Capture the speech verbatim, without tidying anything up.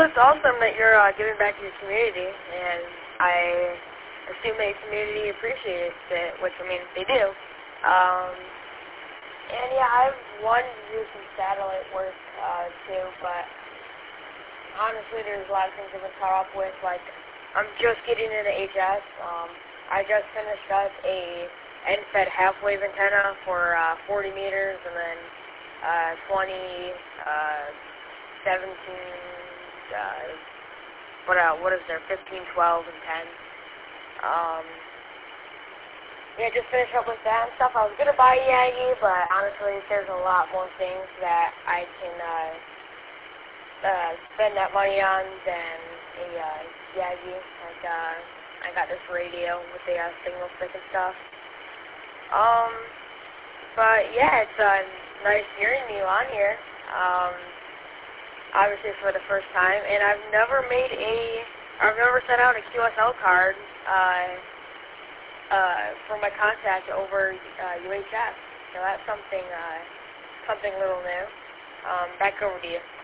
it's awesome that you're uh, giving back to your community, and I assume that your community appreciates it, which, I mean, they do. Um, and, yeah, I've wanted to do some satellite work, uh, too, but honestly, there's a lot of things I've been caught up with. Like, I'm just getting into H S. Um, I just finished up a N F E D half-wave antenna for uh, forty meters, and then uh, twenty, uh, seventeen, uh, what, uh, what is there, fifteen, twelve, and ten. Um, yeah, just finished up with that and stuff. I was going to buy a Yagi, but honestly, there's a lot more things that I can uh, uh, spend that money on than a uh, Yagi. Like, uh, I got this radio with the uh, signal stick and stuff. Um, but yeah, it's uh, nice hearing you on here. Um, obviously for the first time, and I've never made a, I've never sent out a Q S L card uh, uh, for my contact over uh, U H F. So that's something, uh, something a little new. Um, back over to you.